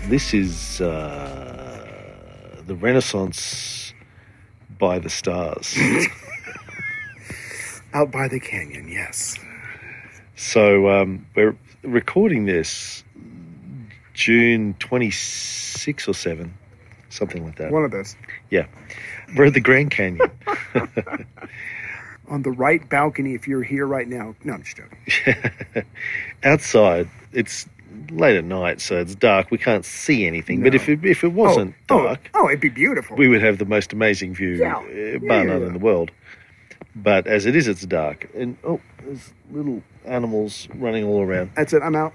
This is the Renaissance by the stars. Out by the canyon, yes. So we're recording this June 26 or 7, something like that. One of those. Yeah. We're at the Grand Canyon. On the right balcony, if you're here right now. No, I'm just joking. Outside, it's late at night, so it's dark. We can't see anything. No. But if it wasn't dark... Oh, it'd be beautiful. We would have the most amazing view, bar none in the world. But as it is, it's dark. And, there's little animals running all around. That's it. I'm out.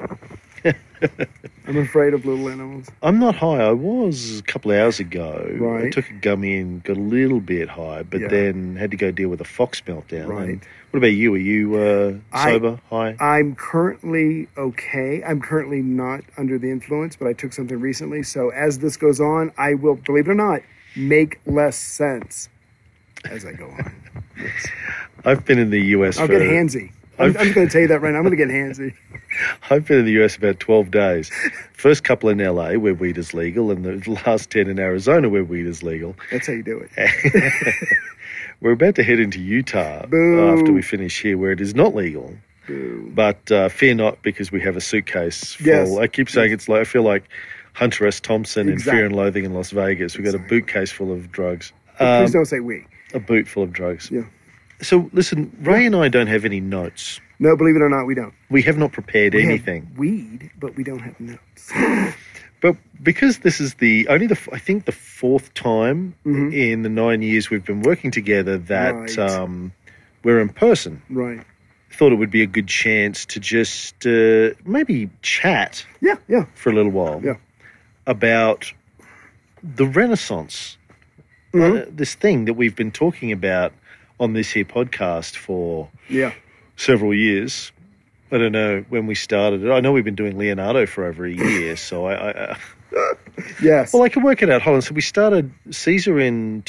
I'm afraid of little animals. I'm not high. I was a couple of hours ago. Right. I took a gummy and got a little bit high, but then had to go deal with a fox meltdown. Right. And what about you? Are you sober, high? I'm currently okay. I'm currently not under the influence, but I took something recently. So as this goes on, I will, believe it or not, make less sense as I go on. Yes. I've been in the US I'll get handsy. I'm just going to tell you that right now. I'm going to get handsy. I've been in the US about 12 days. First couple in LA where weed is legal, and the last 10 in Arizona where weed is legal. That's how you do it. We're about to head into Utah after we finish here where it is not legal. Boo. But fear not, because we have a suitcase full. Yes. I keep saying it's like, I feel like Hunter S. Thompson in Fear and Loathing in Las Vegas. We've got a boot case full of drugs. Please don't say we. A boot full of drugs. Yeah. So, listen, Ray and I don't have any notes. No, believe it or not, we don't. We have not prepared anything. Have weed, but we don't have notes. But because this is I think the fourth time in the 9 years we've been working together that we're in person. Right. Thought it would be a good chance to just maybe chat for a little while about the Renaissance. This thing that we've been talking about on this here podcast for several years. I don't know when we started it. I know we've been doing Leonardo for over a year, so I yes. Well, I can work it out. Hold on. So we started Caesar in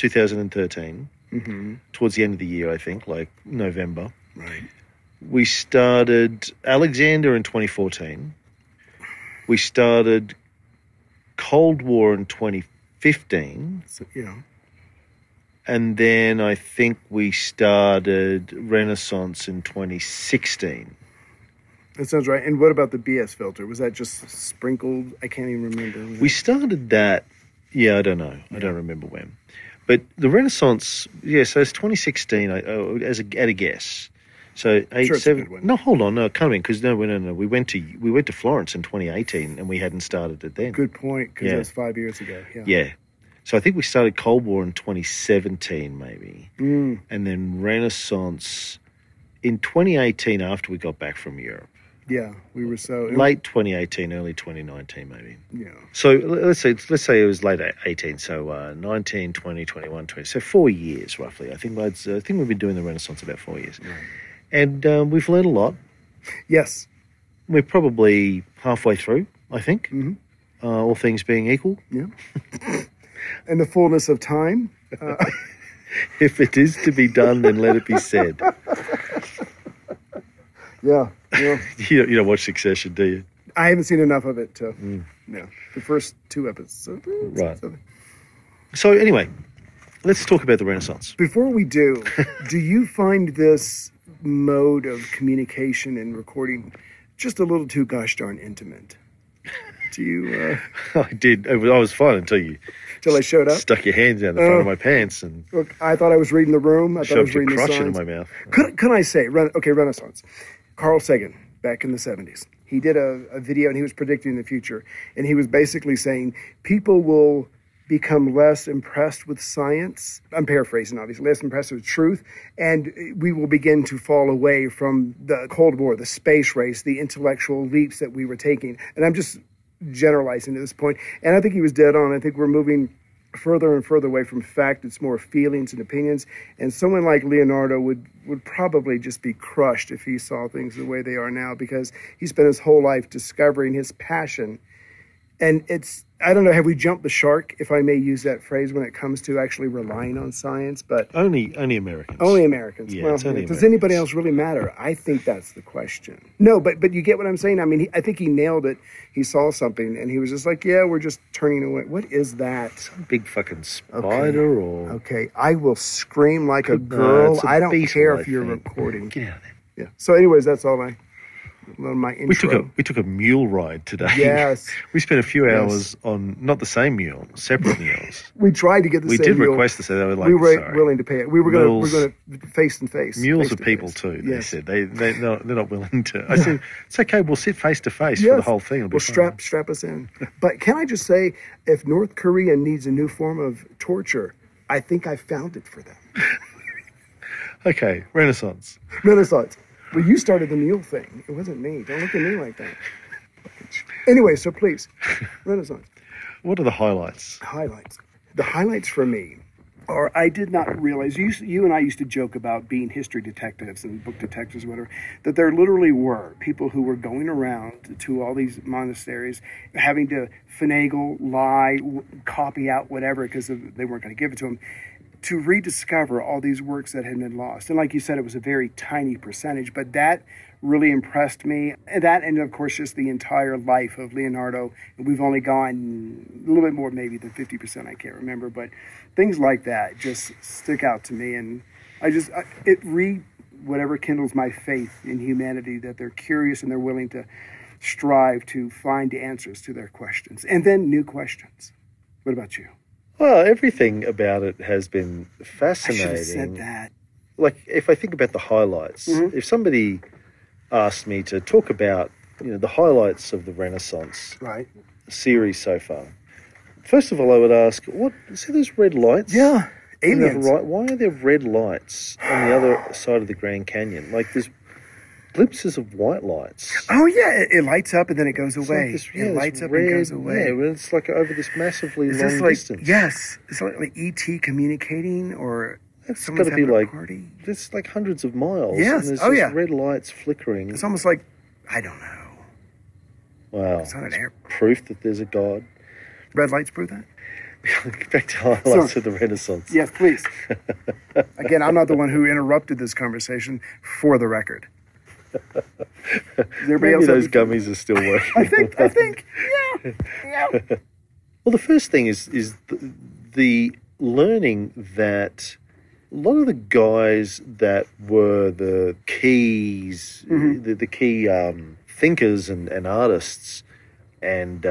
2013, towards the end of the year, I think, like November. Right. We started Alexander in 2014. We started Cold War in 2015. So, And then I think we started Renaissance in 2016. That sounds right. And what about the BS filter? Was that just sprinkled? I can't even remember. We started that, I don't know. I don't remember when. But the Renaissance, so it's 2016 at a guess. So 8, 7. No, hold on. No, it can't have been, because no. We went to Florence in 2018 and we hadn't started it then. Good point, because that was 5 years ago. Yeah. So I think we started Cold War in 2017 maybe. And then Renaissance in 2018 after we got back from Europe. Yeah, we were so... Late 2018, early 2019 maybe. Yeah. So let's say it was late 18, so 19, 20, 21, 20. So 4 years roughly. I think we've been doing the Renaissance about 4 years. Right. And we've learned a lot. Yes. We're probably halfway through, I think, all things being equal. Yeah. In the fullness of time. If it is to be done, then let it be said. Yeah. You don't watch Succession, do you? I haven't seen enough of it to... No. The first 2 episodes. Right. So anyway, let's talk about the Renaissance. Before we do you find this mode of communication and recording just a little too gosh darn intimate? Do you... I did. I was fine until you... Till I showed up? Stuck your hands down the front of my pants and... Look, I thought I was reading the room. I thought I was reading the signs. Shoved your crotch into my mouth. Can I say... Renaissance. Carl Sagan, back in the 70s. He did a video and he was predicting the future. And he was basically saying people will become less impressed with science. I'm paraphrasing, obviously. Less impressed with truth. And we will begin to fall away from the Cold War, the space race, the intellectual leaps that we were taking. And I'm just generalizing at this point. And I think he was dead on. I think we're moving further and further away from fact. It's more feelings and opinions. And someone like Leonardo would probably just be crushed if he saw things the way they are now, because he spent his whole life discovering his passion. And I don't know, have we jumped the shark, if I may use that phrase, when it comes to actually relying on science? But only Americans. Only Americans. Yeah, well, it's only does Americans. anybody else really matter? I think that's the question. No, but you get what I'm saying? I mean, I think he nailed it. He saw something, and he was just like, yeah, we're just turning away. What is that? Some big fucking spider or... Okay, I will scream like a girl. it's a I don't beetle, care I if you're think. recording. Get out of there. Yeah. So anyways, that's all my intro. We took a mule ride today. Yes. We spent a few hours on not the same mule, separate mules. We tried to get the We same did mule. request to say they were like, we were sorry. willing to pay it. We were going to face and face. Mules face are to people face. too. They Yes. said they're not willing to. I said it's okay. We'll sit face to face for Yes. the whole thing. It'll be Well, fine. strap us in. But can I just say, if North Korea needs a new form of torture, I think I found it for them. Okay, Renaissance. Renaissance. Well, you started the mule thing. It wasn't me. Don't look at me like that. Anyway, so please, Renaissance. What are the highlights? Highlights. The highlights for me are, I did not realize, you and I used to joke about being history detectives and book detectives, whatever, that there literally were people who were going around to all these monasteries, having to finagle, lie, copy out whatever, because they weren't going to give it to them, to rediscover all these works that had been lost. And like you said, it was a very tiny percentage, but that really impressed me. And that, and of course, just the entire life of Leonardo. And we've only gone a little bit more maybe than 50%, I can't remember, but things like that just stick out to me. And whatever kindles my faith in humanity, that they're curious and they're willing to strive to find answers to their questions. And then new questions. What about you? Well, everything about it has been I fascinating. should have said that. Like, if I think about the highlights, if somebody asked me to talk about, the highlights of the Renaissance Right. series so far, first of all, I would ask, see those red lights? Yeah. On the Aliens. right, why are there red lights on the other side of the Grand Canyon? Like, there's glimpses of white lights. Oh, yeah. It lights up and then it goes It's away. like this, It lights this up red, and goes away. Yeah, it's like over this massively Is long this like, distance. yes. It's like E.T. communicating, or It's someone's got to be having a like, party. it's like hundreds of miles. Yes. And there's Oh, just yeah. red lights flickering. It's almost like, I don't know. Wow. It's not an air. Proof that there's a God. Red lights prove that? Back to highlights of the Renaissance. Yes, please. Again, I'm not the one who interrupted this conversation, for the record. Does everybody Maybe else have those anything? gummies are still working. I think, yeah. Well, the first thing is the learning that a lot of the guys that were the keys, the key thinkers and artists and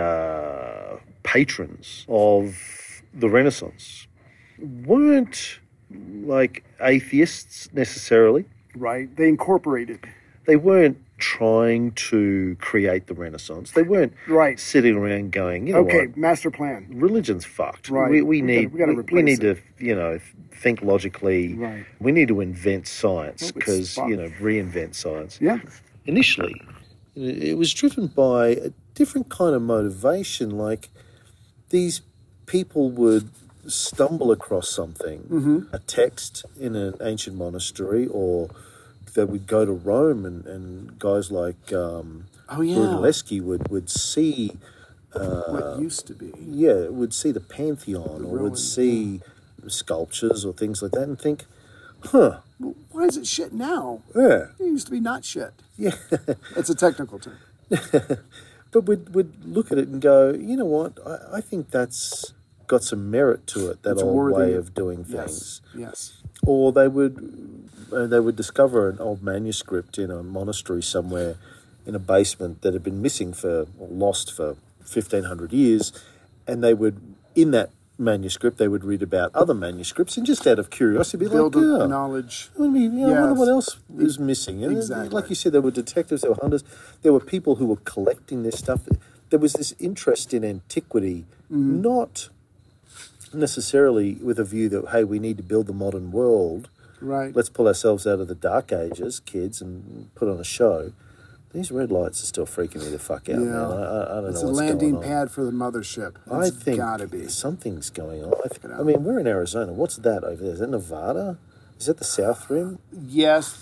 patrons of the Renaissance weren't like atheists necessarily. Right. They incorporated. They weren't trying to create the Renaissance. They weren't Right. sitting around going, you know Okay, what, master plan. religion's fucked. Right. We need we gotta we replace need it. to think logically. Right. We need to invent science Oh, it's because fun. reinvent science. Yeah. Initially, it was driven by a different kind of motivation. Like these people would stumble across something, a text in an ancient monastery, or they would go to Rome and guys like Brunelleschi would see What used to be. would see the Pantheon or Roman, would see sculptures or things like that and think, huh, Why is it shit now? yeah, It used to be not shit. yeah. It's a technical term. But would look at it and go, you know what, I think that's got some merit to it, that It's old worthy way of- of doing things. Yes. Or they would discover an old manuscript in a monastery somewhere in a basement that had been missing or lost for 1,500 years, and they would, in that manuscript, they would read about other manuscripts, and just out of curiosity, be Build like, up yeah, knowledge. I wonder Yes. what else is missing. And Exactly. like you said, there were detectives, there were hunters, there were people who were collecting this stuff. There was this interest in antiquity, not necessarily with a view that, hey, we need to build the modern world. Right. Let's pull ourselves out of the dark ages, kids, and put on a show. These red lights are still freaking me the fuck out, Yeah. man. I don't It's know a what's landing going on. pad for the mothership. I It's think gotta be. something's going on. I mean, we're in Arizona. What's that over there? Is that Nevada? Is that the South Rim? Yes,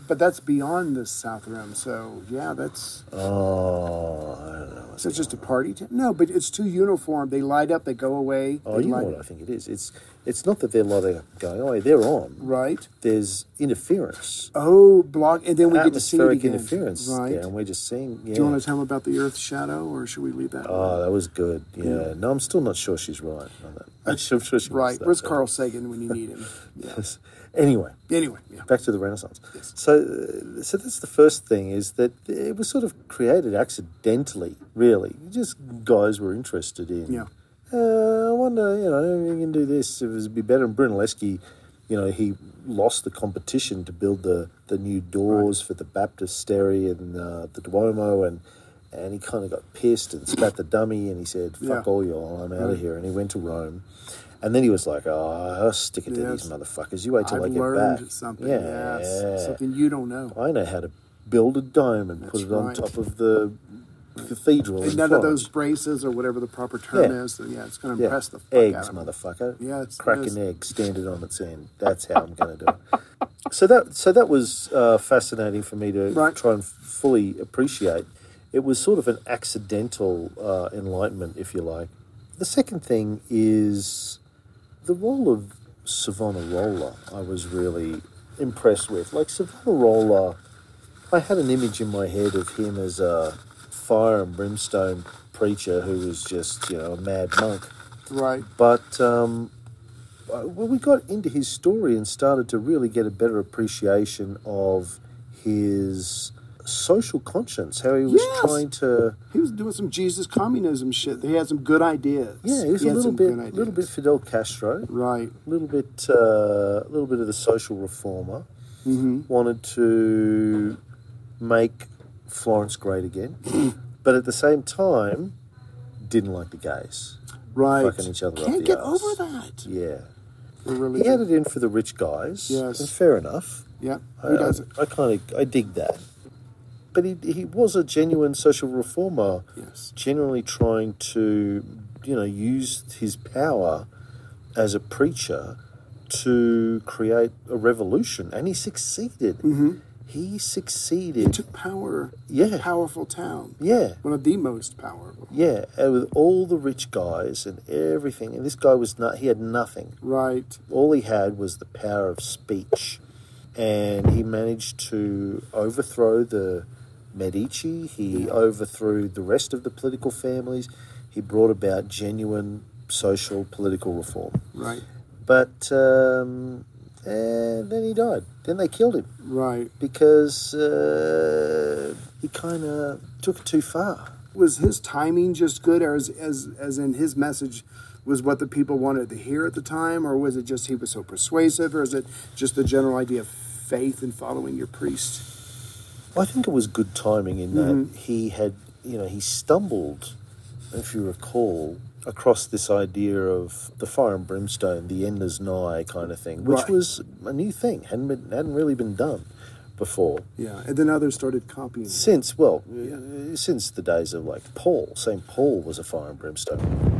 but that's beyond the South Rim. So yeah, that's. Oh, I don't know. So it's just a party? No, but it's too uniform. They light up, they go away. Oh, you know what I think it is? It's not that they're lighting up going away. They're on. Right. There's interference. Oh, block, and then we get to see it again. Atmospheric interference. Right. Yeah, and we're just seeing. Yeah. Do you want to tell them about the Earth's shadow, or should we leave that? Oh, that was good. Yeah. No, I'm still not sure she's right on that. I'm sure she right. Where's Carl Sagan when you need him? Yes. Anyway, yeah. Back to the Renaissance. Yes. So that's the first thing, is that it was sort of created accidentally, really. Just guys were interested in. Yeah. I wonder, you can do this. It would be better. And Brunelleschi, he lost the competition to build the new doors for the baptistery and the Duomo, and he kind of got pissed and spat the dummy, and he said, "Fuck all y'all, I'm out of here." And he went to Rome. And then he was like, "Oh, I'll stick it to these motherfuckers. You wait till I get back." Something, something you don't know. I know how to build a dome and put it on top of the cathedral. And none of those braces or whatever the proper term is. So it's going to impress the fuck eggs, out of them. motherfucker. Yeah, crack an egg, stand it on its end. That's how I'm going to do it. So that was fascinating for me to try and fully appreciate. It was sort of an accidental enlightenment, if you like. The second thing is the role of Savonarola. I was really impressed with. Like Savonarola, I had an image in my head of him as a fire and brimstone preacher who was just, a mad monk. Right. But when we got into his story and started to really get a better appreciation of his social conscience, how he was trying to... He was doing some Jesus communism shit. He had some good ideas. Yeah, he was a little bit Fidel Castro. Right. A little bit of the social reformer. Mm-hmm. Wanted to make Florence great again. But at the same time, didn't like the gays. Right. Fucking each other Can't up the get arse. over that. Yeah. He had it in for the rich guys. Yes. And fair enough. Yeah, he does it. I dig that. But he was a genuine social reformer, generally trying to, use his power as a preacher to create a revolution. And he succeeded. Mm-hmm. He succeeded. He took power in a powerful town. Yeah. One of the most powerful. Yeah, and with all the rich guys and everything. And this guy he had nothing. Right. All he had was the power of speech. And he managed to overthrow the Medici. He overthrew the rest of the political families. He brought about genuine social political reform. Right. But and then he died. Then they killed him. Right. Because he kind of took it too far. Was his timing just good, or as in his message was what the people wanted to hear at the time, or was it just he was so persuasive, or is it just the general idea of faith and following your priest? I think it was good timing in that he had, he stumbled, if you recall, across this idea of the fire and brimstone, the end is nigh kind of thing, which was a new thing, hadn't really been done before. Yeah, and then others started copying. Since the days of like Paul, St. Paul was a fire and brimstone.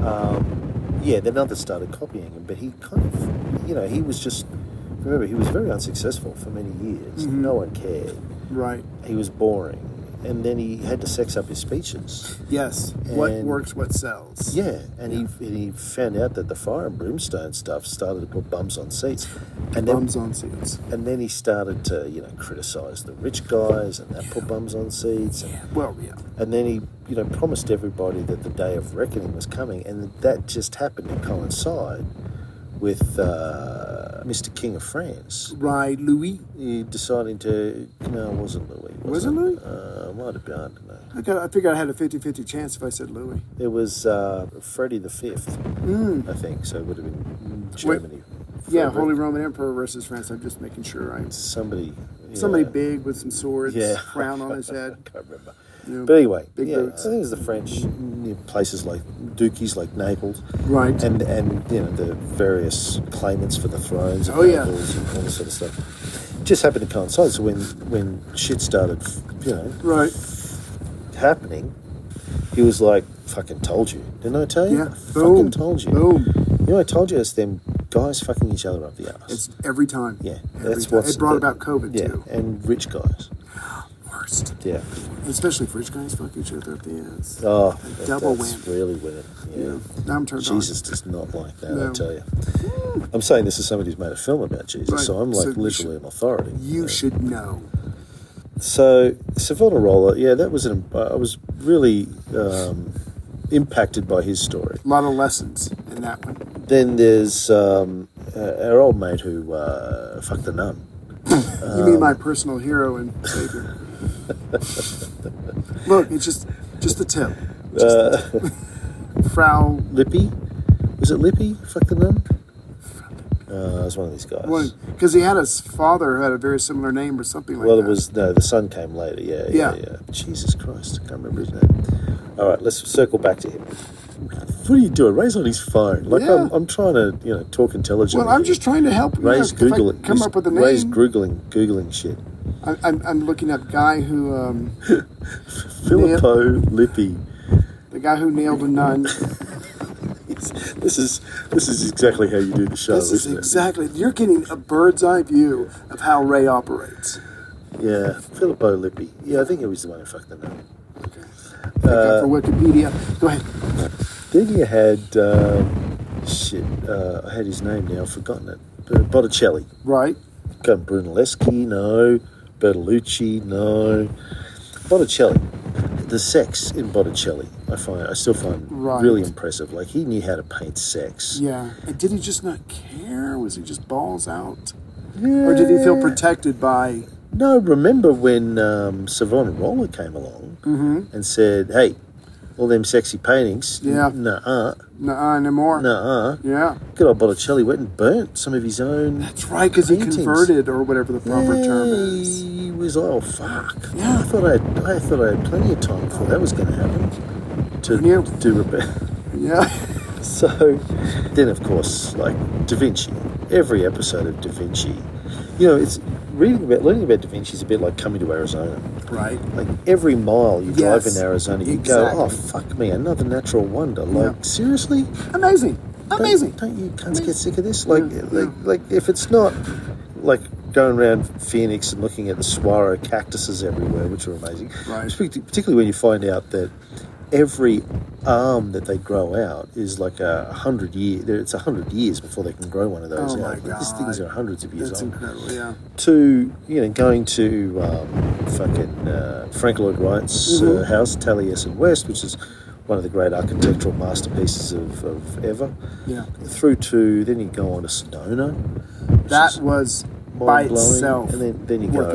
Then others started copying him, but he kind of, he was just, remember, he was very unsuccessful for many years. Mm-hmm. No one cared. Right. He was boring. And then he had to sex up his speeches. Yes. What works, what sells. Yeah. And he found out that the fire and brimstone stuff started to put bums on seats. And bums on seats. And then he started to, criticise the rich guys, and that put bums on seats. And then he, promised everybody that the day of reckoning was coming. And that just happened to coincide with Mr. King of France. Right, Louis. He decided to... No, it wasn't Louis. Was it Louis? Might have been, I don't know. I figured I had a 50-50 chance if I said Louis. It was Freddie V, I think, so it would have been Germany. Yeah, Holy Roman Emperor versus France. I'm just making sure Somebody big with some swords, crown on his head. I can't remember. But anyway, boots. I think it was the French, places like duchies like Naples, right, and the various claimants for the thrones of Naples and all this sort of stuff. It just happened to coincide. So when shit started, happening, he was like, "Fucking told you, didn't I tell you? Yeah, fucking told you. Boom. I told you it's them guys fucking each other up the ass. It's every time. Yeah, that's what it brought about COVID too. And rich guys. Worst. Yeah. Especially if rich guys fuck each other up the ass. Oh, double that's whammy. Really weird. Yeah. Now I'm turned on. Jesus does not like that, I tell you. I'm saying this is somebody who's made a film about Jesus, right. so I'm like literally an authority. You should know. So Savonarola, that was I was really impacted by his story. A lot of lessons in that one. Then there's our old mate who fucked the nun. You mean my personal hero and savior? Look, it's just the tip. Frau Lippy? Was it Lippy? Fuck the nun? It was one of these guys. Because he had a father who had a very similar name or something like that. Well, it was, the son came later, yeah. Jesus Christ, I can't remember his name. All right, let's circle back to him. What are you doing? Ray's on his phone. I'm trying to, talk intelligently. Well, I'm just trying to help. Ray's Googling. Come up with a name. Ray's Googling shit. I'm looking at the guy who... Filippo Lippi. The guy who nailed a nun. This is exactly how you do the show, isn't it? Exactly. You're getting a bird's eye view of how Ray operates. Yeah, Filippo Lippi. Yeah, I think he was the one who fucked the nun. Okay. For Wikipedia. Go ahead. Then you had... I had his name now, I've forgotten it. Botticelli. Right. Brunelleschi, no. Bertolucci, no. Botticelli. The sex in Botticelli, I still find really impressive. Like, he knew how to paint sex. Yeah. And did he just not care? Was he just balls out? Yeah. Or did he feel protected by... No, remember when Savonarola came along and said, hey, all them sexy paintings, nuh-uh, no more. Nuh-uh. Yeah. Good old Botticelli went and burnt some of his own. That's right, because he converted, or whatever the proper term is. He was like, oh, fuck. Yeah. I thought I had plenty of time before that was going to happen. To do rebellion. Yeah. So, then of course, like Da Vinci, every episode of Da Vinci, it's learning about Da Vinci is a bit like coming to Arizona. Right. Like every mile you drive in Arizona, you go, oh, fuck me, another natural wonder. Like, seriously? Amazing. Don't you cunts get sick of this? Like, if it's not like going around Phoenix and looking at the saguaro cactuses everywhere, which are amazing. Right. Particularly when you find out that every arm that they grow out is like 100 years. It's 100 years before they can grow one of those out. My God. These things are hundreds of years old. That's incredible, yeah. To, going to Frank Lloyd Wright's house, Taliesin West, which is one of the great architectural masterpieces of ever. Yeah. Through to, then you go on to Sedona. That was by itself. And then you go,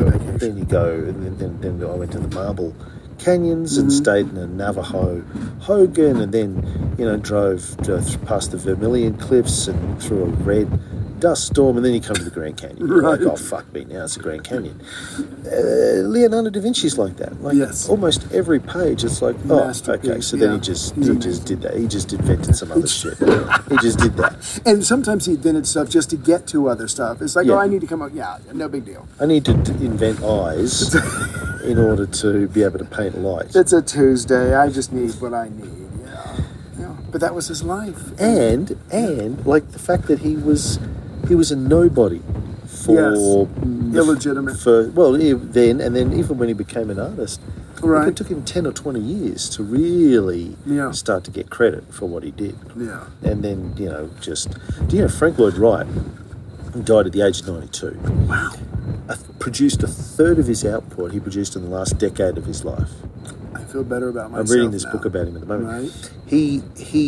and I went to the Marble Canyons and stayed in a Navajo Hogan, and then drove past the Vermilion Cliffs and through a red dust storm, and then you come to the Grand Canyon. You're like, oh, fuck me, now it's the Grand Canyon. Leonardo da Vinci's like that. Like, almost every page, it's like, oh, okay, so then he just did that. He just invented some other shit. He just did that. And sometimes he invented stuff just to get to other stuff. It's like, I need to come up, no big deal. I need to invent eyes in order to be able to paint light. It's a Tuesday. I just need what I need. Yeah. But that was his life. And like the fact that he was a nobody for illegitimate. Then even when he became an artist, it took him 10 or 20 years to really start to get credit for what he did. Yeah. And then Frank Lloyd Wright died at the age of 92. Wow. Produced a third of his output he produced in the last decade of his life. I feel better about myself. I'm reading this book about him at the moment. Right. He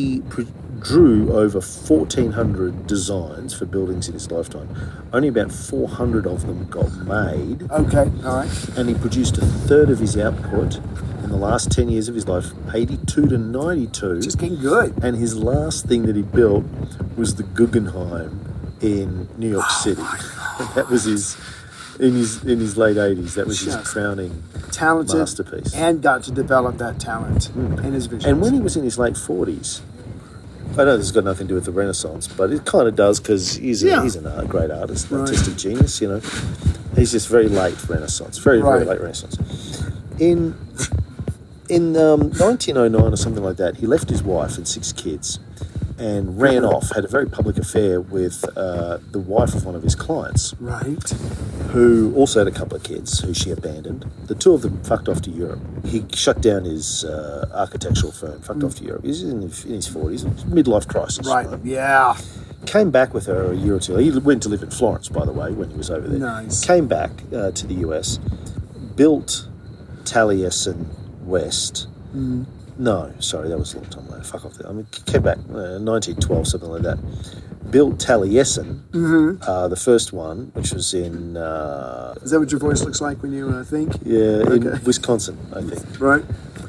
drew over 1,400 designs for buildings in his lifetime. Only about 400 of them got made. Okay, all right. And he produced a third of his output in the last 10 years of his life, 82 to 92. Just getting good. And his last thing that he built was the Guggenheim in New York City. That was in his late 80s. That was his crowning masterpiece. And got to develop that talent and his vision. And when he was in his late 40s, I know this has got nothing to do with the Renaissance, but it kind of does, because he's a great artist, artistic genius, He's just very late Renaissance, very late Renaissance. In 1909 or something like that, he left his wife and 6 kids and ran off, had a very public affair with the wife of one of his clients. Right. Who also had a couple of kids who she abandoned. The two of them fucked off to Europe. He shut down his architectural firm, fucked off to Europe. He's in his 40s, midlife crisis. Right, yeah. Came back with her a year or two. He went to live in Florence, by the way, when he was over there. Nice. Came back to the US, built Taliesin West. No, sorry, that was a long time later. Fuck off. Came back 1912, something like that. Built Taliesin, the first one, which was in... Is that what your voice looks like when you think? Yeah, in Wisconsin, I think. Right.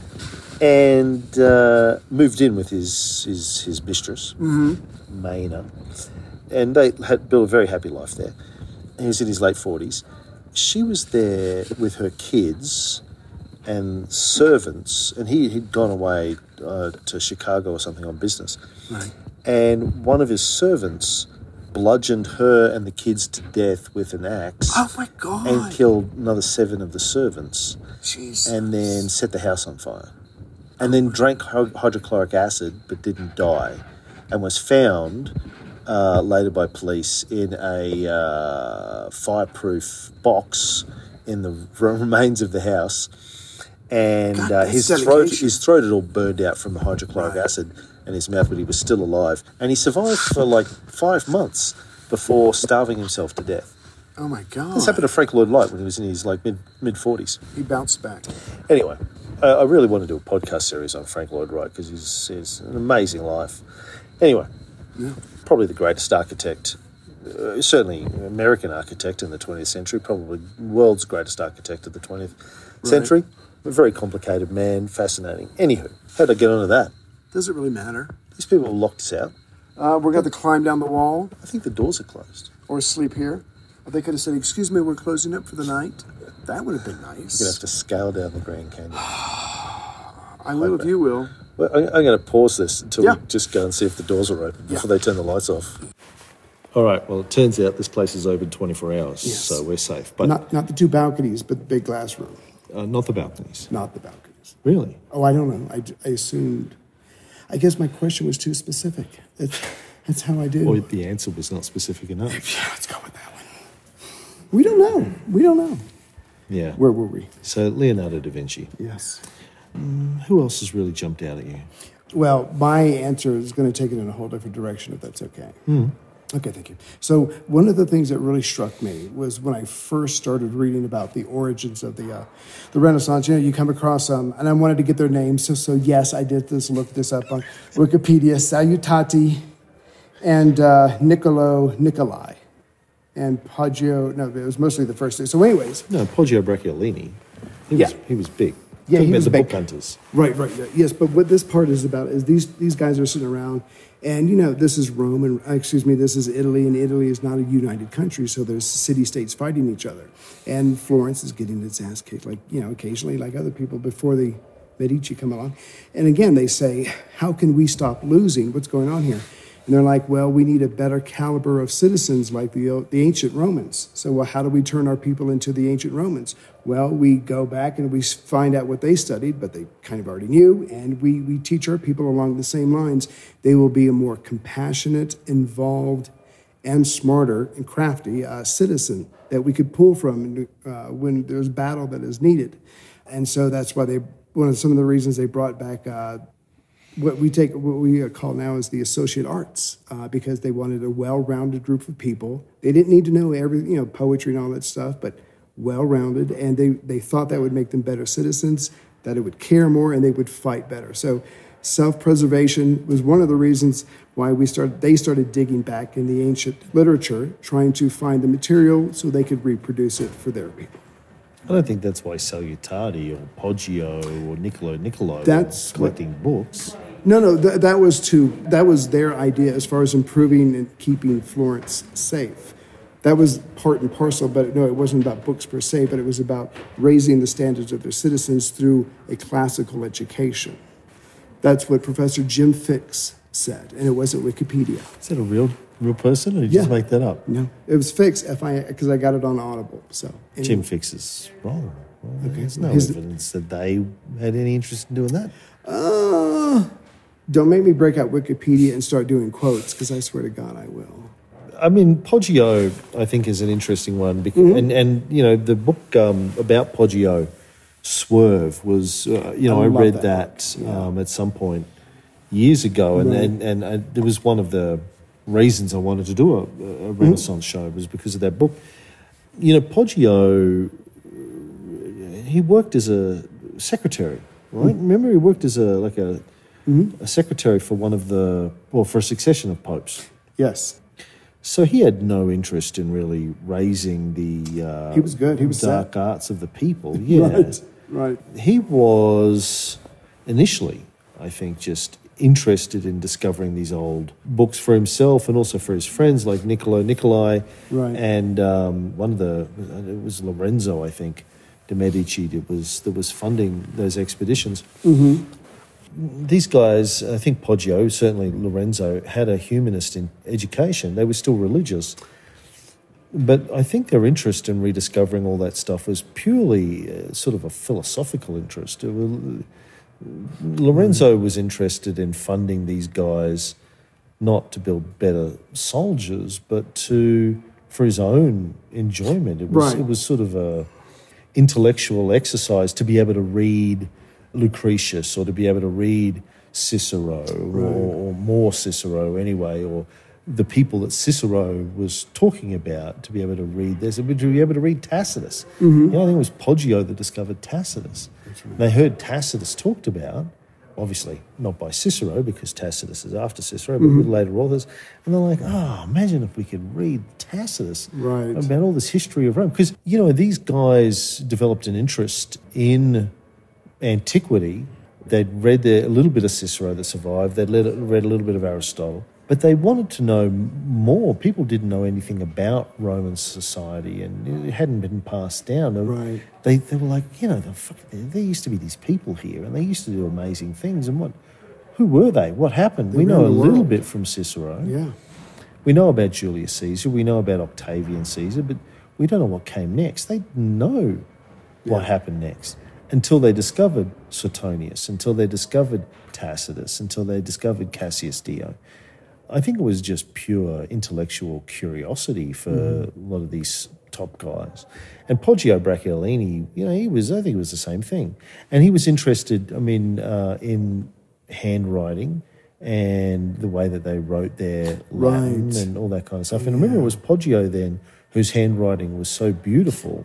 And moved in with his mistress, Maina. And they had built a very happy life there. He was in his late 40s. She was there with her kids and servants, and he'd gone away to Chicago or something on business. Right. And one of his servants bludgeoned her and the kids to death with an axe. Oh, my God. And killed another 7 of the servants. Jesus. And then set the house on fire. And then drank hydrochloric acid but didn't die. And was found later by police in a fireproof box in the remains of the house. And God, his throat had all burned out from the hydrochloric acid and his mouth, but he was still alive. And he survived for like 5 months before starving himself to death. Oh, my God. This happened to Frank Lloyd Wright when he was in his like mid-40s. He bounced back. Anyway, I really want to do a podcast series on Frank Lloyd Wright because he's an amazing life. Anyway, probably the greatest architect, certainly American architect in the 20th century, probably world's greatest architect of the 20th century. A very complicated man, fascinating. Anywho, how'd I get onto that? Does it really matter? These people locked us out. We're going to have to climb down the wall. I think the doors are closed. Or sleep here. Or they could have said, excuse me, we're closing up for the night. That would have been nice. You're going to have to scale down the Grand Canyon. I will if you will. Well, I'm going to pause this until we just go and see if the doors are open before they turn the lights off. All right, well, it turns out this place is open 24 hours, so we're safe. But not the 2 balconies, but the big glass room. Not the balconies. Not the balconies. Really? Oh, I don't know. I assumed. I guess my question was too specific. That's how I do. Or the answer was not specific enough. Yeah, let's go with that one. We don't know. Yeah. Where were we? So Leonardo da Vinci. Yes. Who else has really jumped out at you? Well, my answer is going to take it in a whole different direction, if that's okay. Okay, thank you. So one of the things that really struck me was when I first started reading about the origins of the Renaissance. You know, you come across and I wanted to get their names. So yes, I did look this up on Wikipedia. Salutati and Nicolai and Poggio. No, it was mostly the first two. So anyways. No, Poggio Bracciolini. He was big. Yeah, he was the big. book hunters. Right. Yeah. Yes, but what this part is about is these guys are sitting around, and this is Rome, and this is Italy, and Italy is not a united country, so there's city-states fighting each other, and Florence is getting its ass kicked, occasionally, like other people before the Medici come along, and again they say, how can we stop losing? What's going on here? And they're like, well, we need a better caliber of citizens like the ancient Romans. So how do we turn our people into the ancient Romans? Well, we go back and we find out what they studied, but they kind of already knew, and we teach our people along the same lines. They will be a more compassionate, involved, and smarter and crafty citizen that we could pull from when there's battle that is needed. And so that's why some of the reasons they brought back what we call now as the associate arts, because they wanted a well-rounded group of people. They didn't need to know poetry and all that stuff, but well-rounded, and they thought that would make them better citizens, that it would care more, and they would fight better. So self-preservation was one of the reasons why they started digging back in the ancient literature, trying to find the material so they could reproduce it for their people. I don't think that's why Salutati or Poggio or Niccolo were collecting books. No, that was their idea as far as improving and keeping Florence safe. That was part and parcel, but no, it wasn't about books per se, but it was about raising the standards of their citizens through a classical education. That's what Professor Jim Fix said, and it wasn't Wikipedia. Is that a real person, or did you just make that up? No, it was Fix, F-I, because I got it on Audible. So anyway. Jim Fix is wrong. Well, there's no evidence that they had any interest in doing that. Don't make me break out Wikipedia and start doing quotes, because I swear to God I will. I mean, Poggio, I think, is an interesting one. Because, and you know, the book about Poggio, Swerve, was, I read that at some point years ago. And it was one of the reasons I wanted to do a Renaissance show, was because of that book. You know, Poggio, he worked as a secretary, right? Remember, he worked as a secretary for for a succession of popes. Yes. So he had no interest in really raising the he was good. He was dark arts of the people. Yeah. Right. He was initially, I think, just interested in discovering these old books for himself and also for his friends like Niccolo Nicolai. Right. And it was Lorenzo, I think, de' Medici that was funding those expeditions. Mm-hmm. These guys, I think Poggio, certainly Lorenzo, had a humanist in education. They were still religious. But I think their interest in rediscovering all that stuff was purely sort of a philosophical interest. Lorenzo was interested in funding these guys not to build better soldiers, but for his own enjoyment. It was sort of a intellectual exercise to be able to read Lucretius, or to be able to read Cicero, or more Cicero anyway, or the people that Cicero was talking about, to be able to read this, to be able to read Tacitus. Mm-hmm. You know, I think it was Poggio that discovered Tacitus. Right. They heard Tacitus talked about, obviously not by Cicero, because Tacitus is after Cicero, but with later authors, and they're like, imagine if we could read Tacitus about all this history of Rome. Because, these guys developed an interest in antiquity. They'd read a little bit of Cicero that survived. They'd read a little bit of Aristotle. But they wanted to know more. People didn't know anything about Roman society, and it hadn't been passed down. They were like, there used to be these people here, and they used to do amazing things. And who were they? What happened? We know a little bit from Cicero. Yeah. We know about Julius Caesar. We know about Octavian Caesar, but we don't know what came next. They didn't know what happened next until they discovered Suetonius, until they discovered Tacitus, until they discovered Cassius Dio. I think it was just pure intellectual curiosity for a lot of these top guys. And Poggio Bracciolini, I think it was the same thing. And he was interested, in handwriting and the way that they wrote their Latin and all that kind of stuff. And I remember it was Poggio then whose handwriting was so beautiful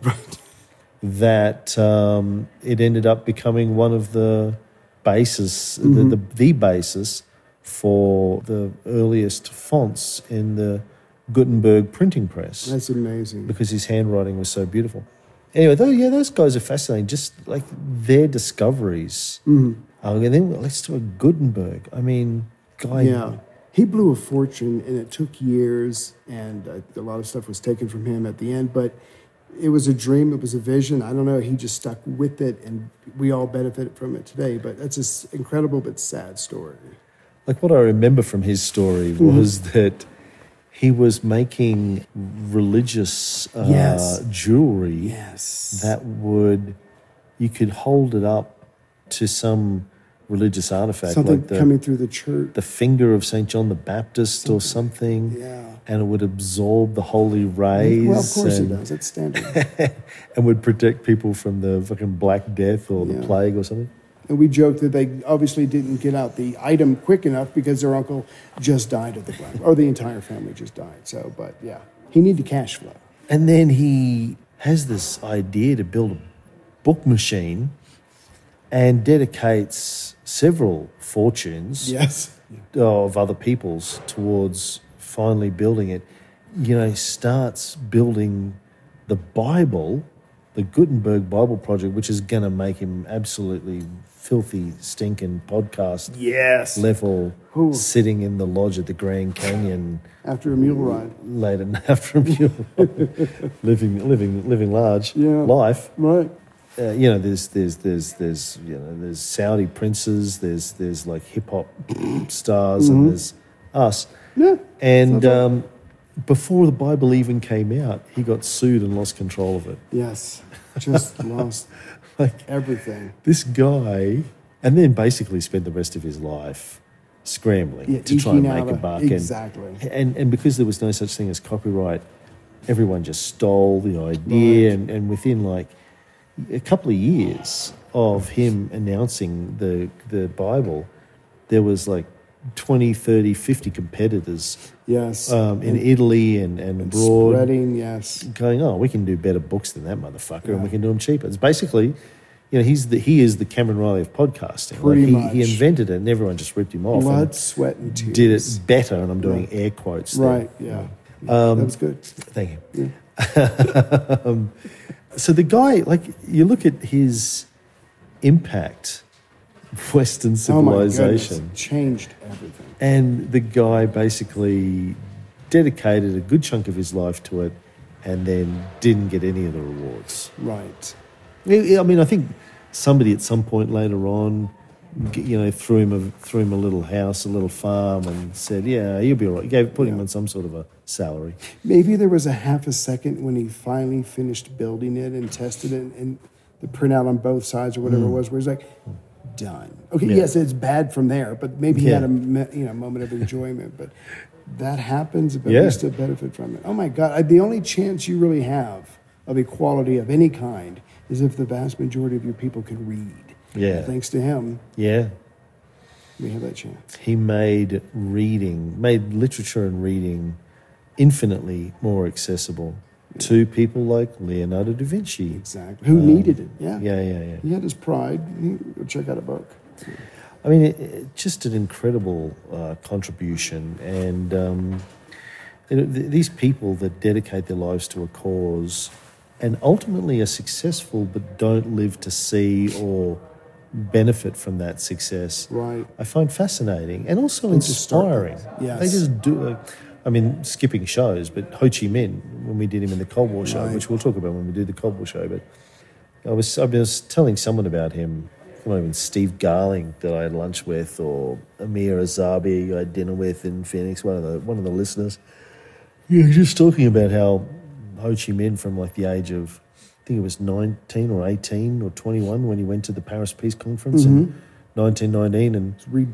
that it ended up becoming one of the basis, the basis for the earliest fonts in the Gutenberg printing press. That's amazing. Because his handwriting was so beautiful. Anyway, those guys are fascinating. Just like their discoveries. And then let's do a Gutenberg. He blew a fortune, and it took years, and a lot of stuff was taken from him at the end, but it was a dream, it was a vision. I don't know, he just stuck with it, and we all benefit from it today. But that's an incredible but sad story. Like, what I remember from his story was that he was making religious jewelry that you could hold it up to some religious artifact. Something like coming through the church. The finger of St. John the Baptist or something. Yeah. And it would absorb the holy rays. Well, of course it does. It's standard. And would protect people from the fucking Black Death or the plague or something. And we joked that they obviously didn't get out the item quick enough because their uncle just died of the Black, or the entire family just died. So, but yeah, he needed cash flow. And then he has this idea to build a book machine and dedicates several fortunes of other people's towards finally building it. Starts building the Bible, the Gutenberg Bible Project, which is going to make him absolutely filthy, stinking podcast level, sitting in the lodge at the Grand Canyon after a mule ride. Later, after a mule ride. living large life. Right. There's Saudi princes, there's like hip hop stars, and there's us. Yeah. And before the Bible even came out, he got sued and lost control of it. Yes. Just lost everything. This guy, and then basically spent the rest of his life scrambling to try and make a buck. Exactly. And because there was no such thing as copyright, everyone just stole the idea. Right. And within like a couple of years of him announcing the Bible, there was like 20, 30, 50 competitors. Yes. In Italy and abroad. Spreading, yes. Going, oh, we can do better books than that motherfucker, and we can do them cheaper. It's basically, he is the Cameron Riley of podcasting. Pretty much. He invented it, and everyone just ripped him off. Blood, sweat, and tears. Did it better, and I'm doing air quotes there. Right, yeah. That was good. Thank you. Yeah. So the guy, like, you look at his impact, Western civilization. Oh my goodness. Changed everything. And the guy basically dedicated a good chunk of his life to it and then didn't get any of the rewards. Right. I mean, I think somebody at some point later on, threw him a little house, a little farm, and said, "Yeah, you'll be all right." Put him on some sort of a salary. Maybe there was a half a second when he finally finished building it and tested it, and the printout on both sides or whatever it was, where he's like, "Done." Okay, yes, it's bad from there, but maybe he had a moment of enjoyment. But that happens, but you still benefit from it. Oh my God! The only chance you really have of equality of any kind is if the vast majority of your people can read. Yeah. And thanks to him. Yeah. We have that chance. He made literature and reading infinitely more accessible to people like Leonardo da Vinci. Exactly. Who needed it. Yeah. Yeah. He had his pride. Go check out a book. I mean, just an incredible contribution. And these people that dedicate their lives to a cause and ultimately are successful but don't live to see or benefit from that success, right? I find fascinating and also inspiring. Yes. They just do skipping shows, but Ho Chi Minh, when we did him in the Cold War show, which we'll talk about when we do the Cold War show, but I was telling someone about him, even Steve Garling that I had lunch with, or Amir Azabi I had dinner with in Phoenix, one of the listeners. Yeah, just talking about how Ho Chi Minh from like the age of, I think it was 19 or 18 or 21 when he went to the Paris Peace Conference in 1919 and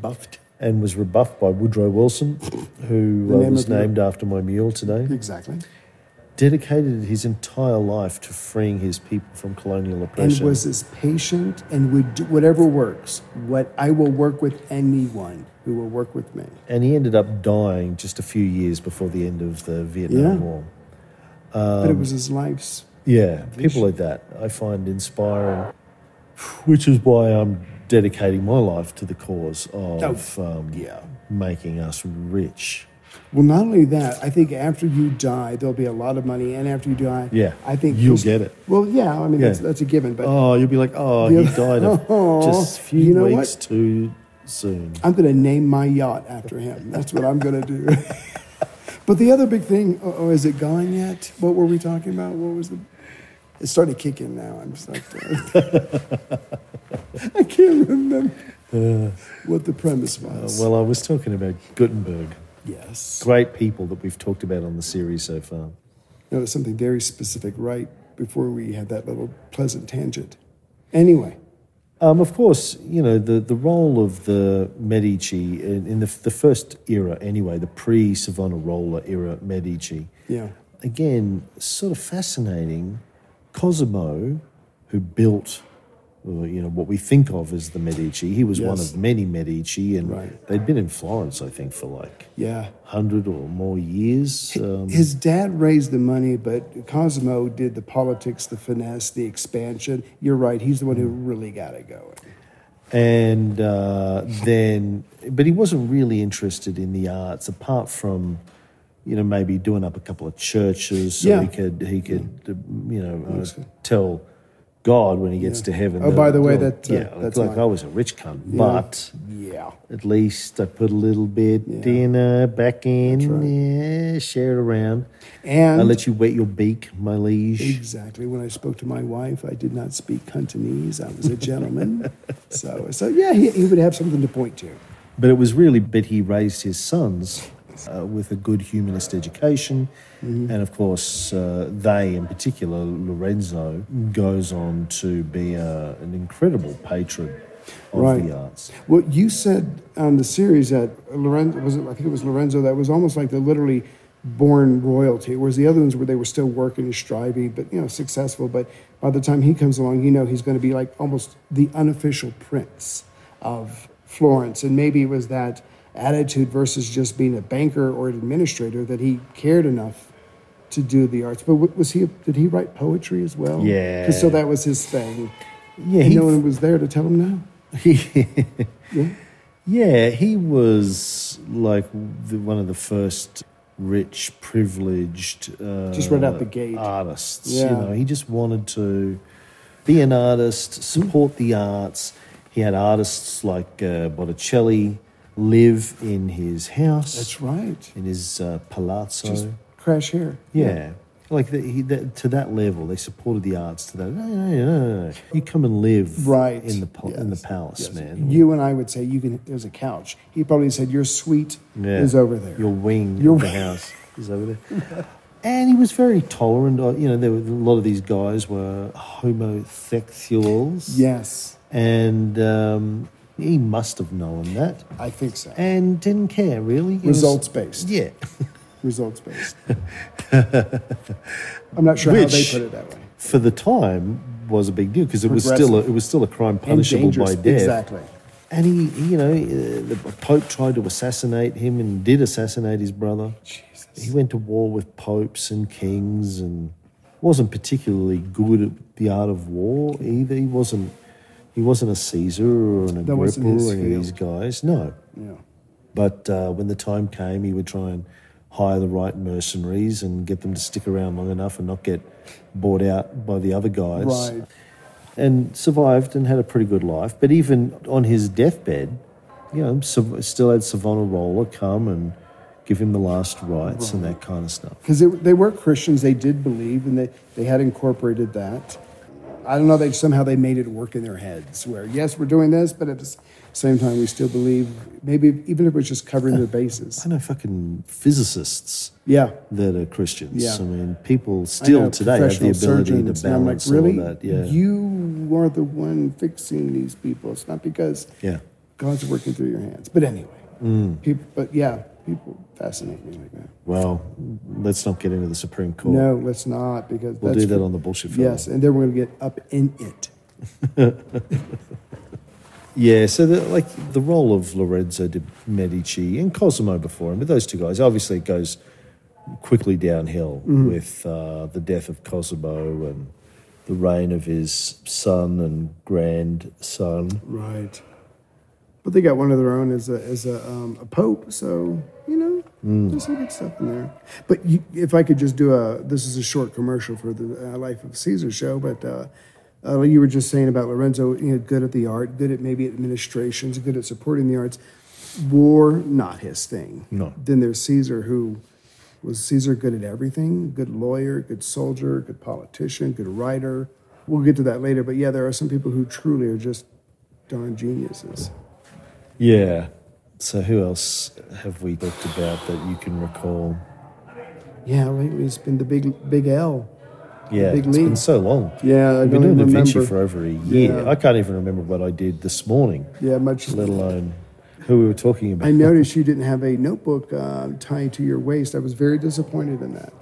was rebuffed by Woodrow Wilson, who was named after my mule today. Exactly. Dedicated his entire life to freeing his people from colonial oppression. And was as patient and would do whatever works. I will work with anyone who will work with me. And he ended up dying just a few years before the end of the Vietnam War. But it was his life's people like that I find inspiring, which is why I'm dedicating my life to the cause of making us rich. Well, not only that, I think after you die, there'll be a lot of money, and after you die, I think you'll get it. Well, I mean that's a given. But you'll be like, he died just a few weeks too soon. I'm going to name my yacht after him. That's what I'm going to do. But the other big thing, is it gone yet? What were we talking about? What was it started kicking now. I'm just like, I can't remember what the premise was. Well, I was talking about Gutenberg. Yes. Great people that we've talked about on the series so far. No, it's something very specific right before we had that little pleasant tangent. Anyway. Of course, the role of the Medici in the first era anyway, the pre-Savonarola era Medici. Yeah. Again, sort of fascinating. Cosimo, who built, what we think of as the Medici, he was one of many Medici, and they'd been in Florence, I think, for 100 or more years. His dad raised the money, but Cosimo did the politics, the finesse, the expansion. You're right, he's the one who really got it going. And but he wasn't really interested in the arts, apart from, maybe doing up a couple of churches so he could tell God when he gets to heaven. Oh, by the way, that's I was a rich cunt, but at least I put a little bit back in, share it around, and I let you wet your beak, my liege. Exactly. When I spoke to my wife, I did not speak Cantonese. I was a gentleman, so he would have something to point to. But he raised his sons with a good humanist education. Mm-hmm. And of course, they in particular, Lorenzo, goes on to be an incredible patron of the arts. Well, you said on the series that Lorenzo I think it was Lorenzo that was almost like the literally born royalty, whereas the other ones where they were still working and striving, but successful. But by the time he comes along, he's going to be like almost the unofficial prince of Florence, and maybe it was that attitude versus just being a banker or an administrator that he cared enough to do the arts. But did he write poetry as well? Yeah. So that was his thing. Yeah, and no one was there to tell him no. Yeah, he was like one of the first rich, privileged, just right out the gate artists. Yeah. He just wanted to be an artist, support the arts. He had artists like Botticelli live in his house. That's right. In his palazzo. Just crash here. Yeah. Like to that level, they supported the arts to that. No. You come and live in the palace, man. You and I would say there's a couch. He probably said your suite is over there. Your wing of the house is over there. And he was very tolerant. There were a lot of these guys were homosexuals. Yes. And he must have known that. I think so. And didn't care really. Results based. Yeah. Results based. I'm not sure how they put it that way. For the time, was a big deal because it was still a crime punishable by death. Exactly. And the Pope tried to assassinate him and did assassinate his brother. Jesus. He went to war with popes and kings and wasn't particularly good at the art of war either. He wasn't a Caesar or an Agrippa or any of these guys. No. Yeah. But when the time came, he would try and hire the right mercenaries and get them to stick around long enough and not get bought out by the other guys. Right. And survived and had a pretty good life. But even on his deathbed, still had Savonarola come and give him the last rites and that kind of stuff. Because they were Christians, they did believe, and they had incorporated that. I don't know, they made it work in their heads where, yes, we're doing this, but at the same time, we still believe, maybe even if it was just covering their bases. I know fucking physicists that are Christians. Yeah. I mean, people still today have the ability to balance all of that. Yeah. You are the one fixing these people. It's not because God's working through your hands. But anyway, people fascinate me like that. Well, let's not get into the Supreme Court. No, let's not, because we'll do that on the bullshit film. Yes, and then we're going to get up in it. Yeah, so the role of Lorenzo de' Medici and Cosimo before him, but those two guys, obviously it goes quickly downhill with the death of Cosimo and the reign of his son and grandson. Right. But they got one of their own as a pope, so, there's some good stuff in there. But if I could just this is a short commercial for the Life of Caesar show, but you were just saying about Lorenzo, good at the art, good at maybe administrations, good at supporting the arts. War, not his thing. No. Then there's Caesar, was Caesar good at everything? Good lawyer, good soldier, good politician, good writer. We'll get to that later, but there are some people who truly are just darn geniuses. Yeah. So who else have we talked about that you can recall? Yeah, lately it's been the big L. Yeah, it's been so long. Yeah, I've been doing Da Vinci for over a year. Yeah. I can't even remember what I did this morning. Yeah, let alone who we were talking about. I noticed you didn't have a notebook tied to your waist. I was very disappointed in that.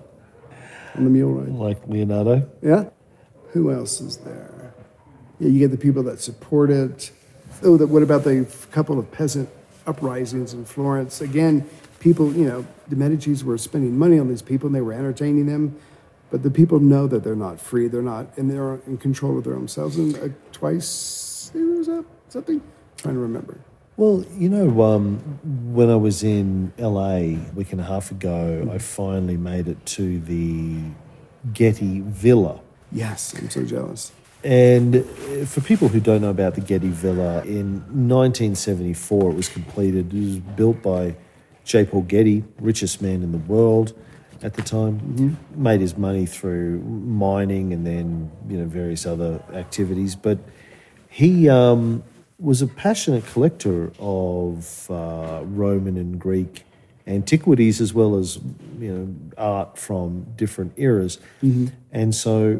On the mule ride. Like Leonardo? Yeah. Who else is there? Yeah, you get the people that support it. Oh, what about the couple of peasant uprisings in Florence? Again, people, the Medicis were spending money on these people and they were entertaining them. But the people know that they're not free. They're not, and they're in control of their own selves. And twice there was something. I'm trying to remember. Well, when I was in LA a week and a half ago, I finally made it to the Getty Villa. Yes, I'm so jealous. And for people who don't know about the Getty Villa, in 1974 it was completed. It was built by J. Paul Getty, richest man in the world at the time. Made his money through mining and then various other activities. But he was a passionate collector of Roman and Greek antiquities as well as art from different eras. And so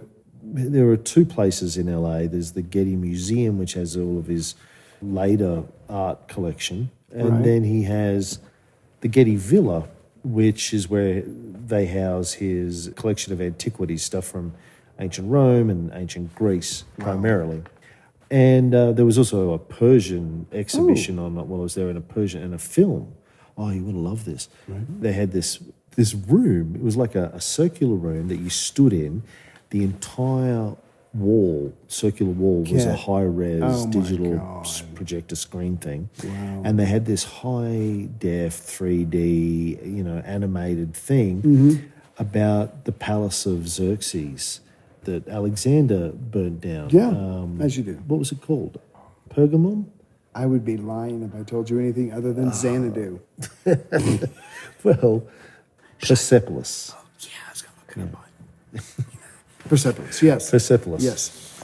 there are two places in LA. There's the Getty Museum, which has all of his later art collection. And then he has the Getty Villa, which is where they house his collection of antiquities, stuff from ancient Rome and ancient Greece primarily. And there was also a Persian exhibition on it while I was there, in a film. Oh, you would love this. Right. They had this room. It was like a circular room that you stood in. The entire circular wall, was a high-res digital projector screen thing. Wow. And they had this high-def 3D, animated thing about the palace of Xerxes that Alexander burnt down. Yeah, as you do. What was it called? Pergamum? I would be lying if I told you anything other than Xanadu. Well, Persepolis. Oh, yeah, I was going to look it up. Persepolis, yes. Persepolis. Yes.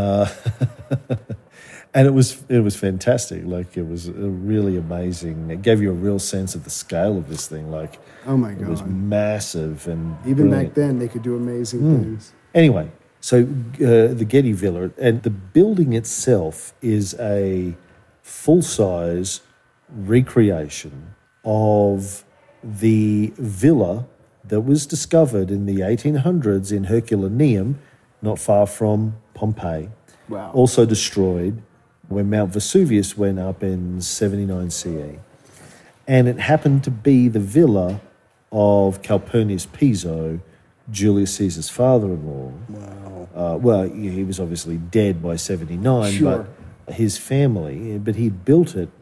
And it was fantastic. Like, it was really amazing. It gave you a real sense of the scale of this thing. Like, oh my God, it was massive and even brilliant. back then they could do amazing things. Anyway, so the Getty Villa, and the building itself is a full-size recreation of the villa that was discovered in the 1800s in Herculaneum, not far from Pompeii. Wow. Also destroyed when Mount Vesuvius went up in 79 CE. And it happened to be the villa of Calpurnius Piso, Julius Caesar's father-in-law. Wow. Well, he was obviously dead by 79, but his family, but he built it.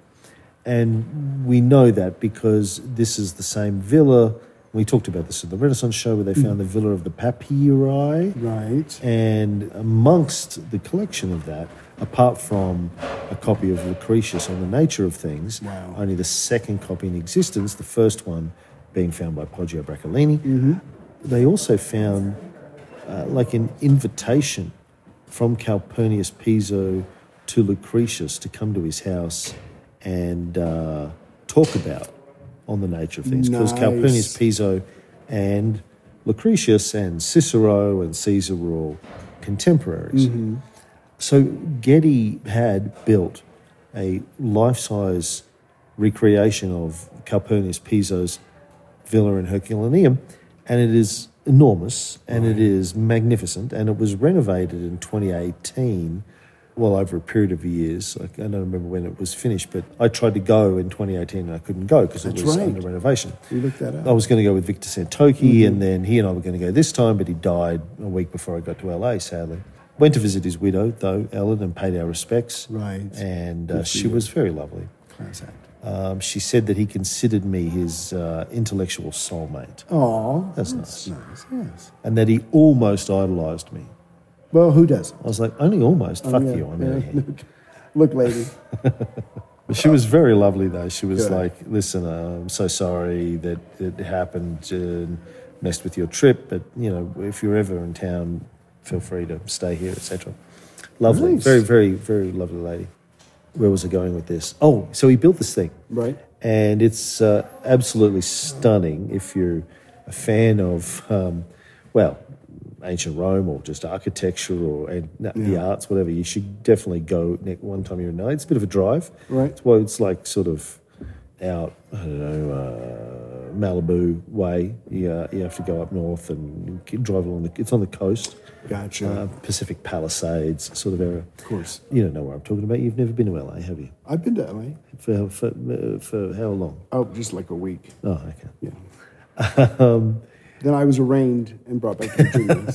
And we know that because this is the same villa. We talked about this at the Renaissance show where they found the Villa of the Papyri. Right. And amongst the collection of that, apart from a copy of Lucretius on the nature of things, only the second copy in existence, the first one being found by Poggio Braccolini, they also found like an invitation from Calpurnius Piso to Lucretius to come to his house and talk about on the nature of things. Because Calpurnius Piso and Lucretius and Cicero and Caesar were all contemporaries. So Getty had built a life-size recreation of Calpurnius Piso's villa in Herculaneum, and it is enormous and it is magnificent, and it was renovated in 2018. Well, over a period of years. I don't remember when it was finished, but I tried to go in 2018 and I couldn't go because it was under renovation. You looked that up. I was going to go with Victor Santoki, and then he and I were going to go this time, but he died a week before I got to LA, sadly. Went to visit his widow, though, Ellen, and paid our respects. Right. And she was very lovely. Class act. She said that he considered me his intellectual soulmate. Oh, that's nice. Yes. And that he almost idolised me. Well, who doesn't? I was like, only almost. Fuck you. I'm out of here. Look, lady. She was very lovely, though. She was like, listen, I'm so sorry that it happened and messed with your trip, but, if you're ever in town, feel free to stay here, etc. Lovely. Nice. Very, very, very lovely lady. Where was I going with this? Oh, so he built this thing. Right. And it's absolutely stunning if you're a fan of, ancient Rome or just architecture or the arts, whatever. You should definitely go one time you're in LA. It's a bit of a drive. Right. Well, it's like sort of out, I don't know, Malibu way. You have to go up north and drive along it's on the coast. Gotcha. Pacific Palisades sort of area. Of course. You don't know where I'm talking about. You've never been to LA, have you? I've been to LA. For how long? Oh, just like a week. Oh, okay. Yeah. Then I was arraigned and brought back to Virginia.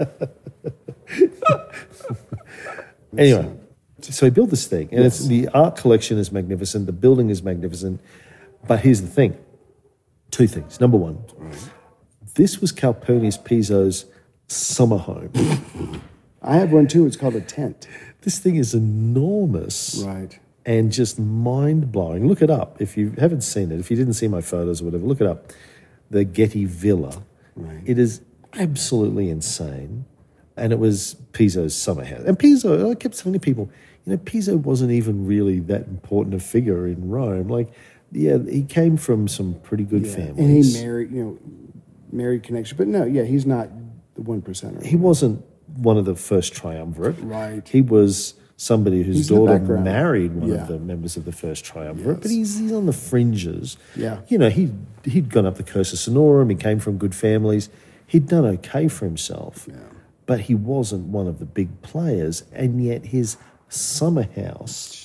Anyway, so he built this thing, and the art collection is magnificent, the building is magnificent, but here's the thing. Two things. Number one, this was Calpurnius Piso's summer home. I have one too. It's called a tent. This thing is enormous. Right. And just mind-blowing. Look it up. If you haven't seen it, if you didn't see my photos or whatever, look it up. The Getty Villa. Right. It is absolutely insane. And it was Piso's summer house. And Piso, I kept saying to people, Piso wasn't even really that important a figure in Rome. Like, he came from some pretty good families. And he married, married connection. But no, he's not the 1%. He wasn't one of the first triumvirate. Right. He was somebody whose daughter married one Yeah. of the members of the first triumvirate, Yes. but he's on the fringes. Yeah. You know, he'd gone up the coast of Sonorum, he came from good families, he'd done okay for himself, but he wasn't one of the big players, and yet his summer house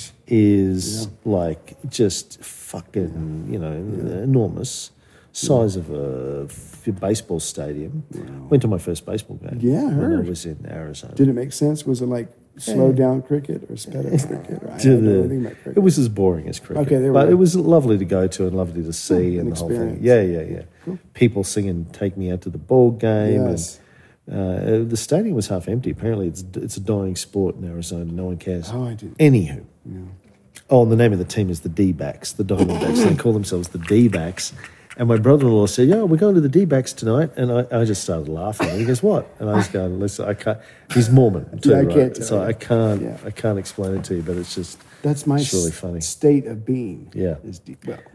is like just fucking, enormous, size of a baseball stadium. Went to my first baseball game Yeah, I when I heard. was in Arizona. Did it make sense? Was it like slow down cricket or sped up cricket? I don't know anything about cricket. It was as boring as cricket. Okay, there we but go. it was lovely to go to and lovely to see and an the whole thing. experience. Yeah. Cool. People singing "Take Me Out to the Ball Game." Yes. And, the stadium was half empty. Apparently, it's a dying sport in Arizona. No one cares. Oh, I did. Anywho. Oh, and the name of the team is the D-backs, the Diamondbacks. They call themselves the D-backs. And my brother-in-law said, "Yeah, we're going to the D-backs tonight." And I just started laughing. And he goes, "What?" And I was going, "Listen, I can't." He's Mormon too, Yeah, I right? can't tell So you. I can't explain it to you, but it's just That's my it's really funny. state of being. Yeah. Is deep. Well,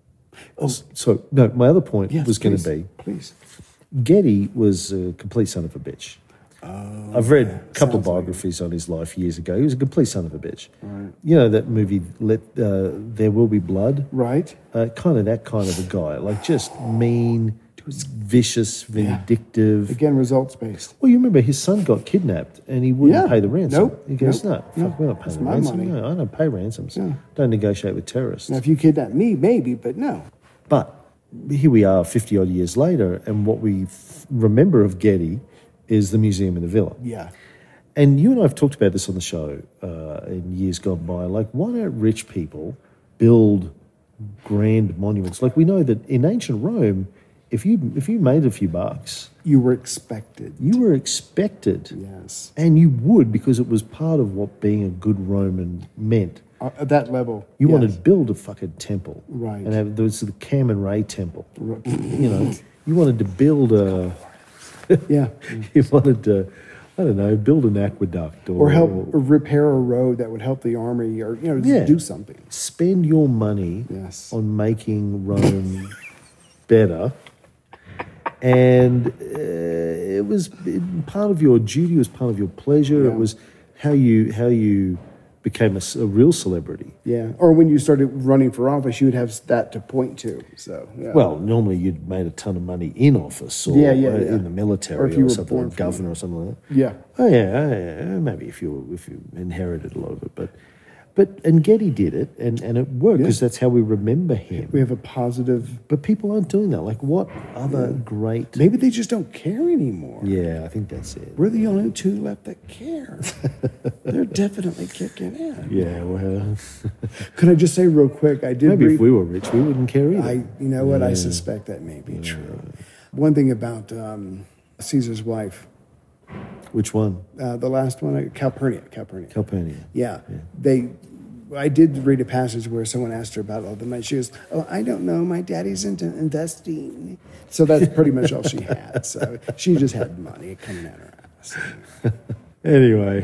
So no, my other point yes, was going please, to be please. Getty was a complete son of a bitch. Oh, I've read a couple of sounds like biographies on his life years ago. He was a complete son of a bitch. Right. You know that movie, There Will Be Blood? Right. Kind of that kind of a guy. Like just mean, vicious, vindictive. Again, results based. Well, you remember his son got kidnapped and he wouldn't pay the ransom. Nope. He goes, Nope. no, fuck, we're not That's paying the my ransom. money. No, I don't pay ransoms. Yeah. Don't negotiate with terrorists. Now, if you kidnap me, maybe, but no. But here we are 50-odd years later, and what we remember of Getty is the museum in the villa. Yeah. And you and I have talked about this on the show in years gone by. Like, why don't rich people build grand monuments? Like, we know that in ancient Rome, if you made a few bucks, You were expected. you were expected. Yes. And you would, because it was part of what being a good Roman meant. At that level. You yes. wanted to build a fucking temple. Right. And have, there was the Cam-and-Ray temple. You know, you wanted to build a... Yeah. You wanted to, I don't know, build an aqueduct. Or help repair a road that would help the army or, do something. Spend your money Yes. on making Rome better. And it was part of your duty, it was part of your pleasure. Yeah. It was how you became a real celebrity. Yeah. Or when you started running for office, you would have that to point to. So, yeah. Well, normally you'd made a ton of money in office or in the military Or if you were something, born or from governor or something like that. Yeah. Oh yeah, maybe if you inherited a lot of it, but and Getty did it, and it worked because that's how we remember him. We have a positive. But people aren't doing that. Like, what other great? Maybe they just don't care anymore. Yeah, I think that's it. We're the only two left that care. They're definitely kicking in. Yeah, well, Could I just say real quick? I did. maybe if we were rich, we wouldn't care either. You know what? I suspect that may be true. One thing about Caesar's wife, Which one? the last one, Calpurnia. Calpurnia. Yeah. I did read a passage where someone asked her about all the money. She goes, "Oh, I don't know. My daddy's into investing." So that's pretty much all she had. So she just had money coming out her ass. Anyway,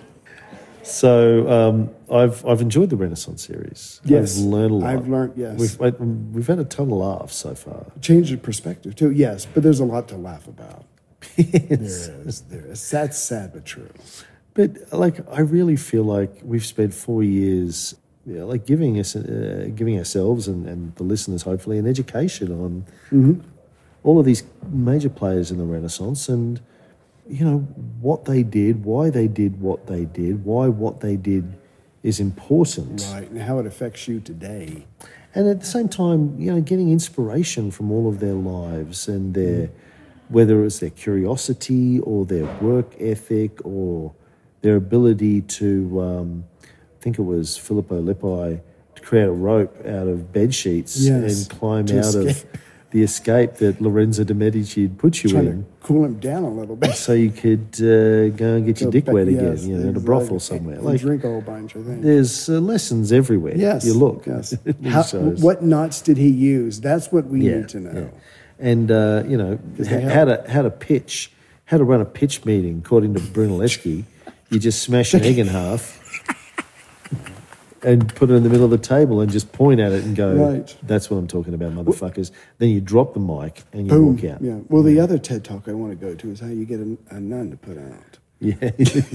so I've enjoyed the Renaissance series. Yes. I've learned a lot. I've learned, yes. We've had a ton of laughs so far. Change of perspective, too. Yes, but there's a lot to laugh about. There is. That's sad but true. But like, I really feel like we've spent 4 years, like giving ourselves and the listeners hopefully an education on all of these major players in the Renaissance, and what they did, why they did what they did, why what they did is important, Right, and how it affects you today. and at the same time, getting inspiration from all of their lives and their whether it's their curiosity or their work ethic or their ability to, I think it was Filippo Lippi, to create a rope out of bed sheets and climb out of the escape that Lorenzo de' Medici had put you Trying in. to cool him down a little bit. So you could go and get your dick wet again, at a brothel somewhere. And Like, drink a whole bunch, I think. there's lessons everywhere. Yes. You look. Yes. It shows. What knots did he use? That's what we need to know. Yeah. And, how to run a pitch meeting, according to Brunelleschi. You just smash an egg in half, and put it in the middle of the table and just point at it and go, right. That's what I'm talking about, motherfuckers. Then you drop the mic and you Boom. walk out. Yeah. Well, the other TED Talk I want to go to is how you get a nun to put out. Yeah.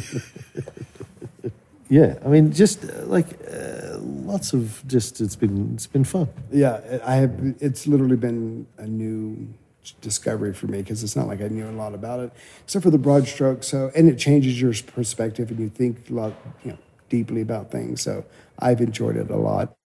Yeah. I mean, just lots of it's been fun. Yeah. It's literally been a new discovery for me because it's not like I knew a lot about it, except for the broad strokes. So, and it changes your perspective and you think a lot, deeply about things. So I've enjoyed it a lot.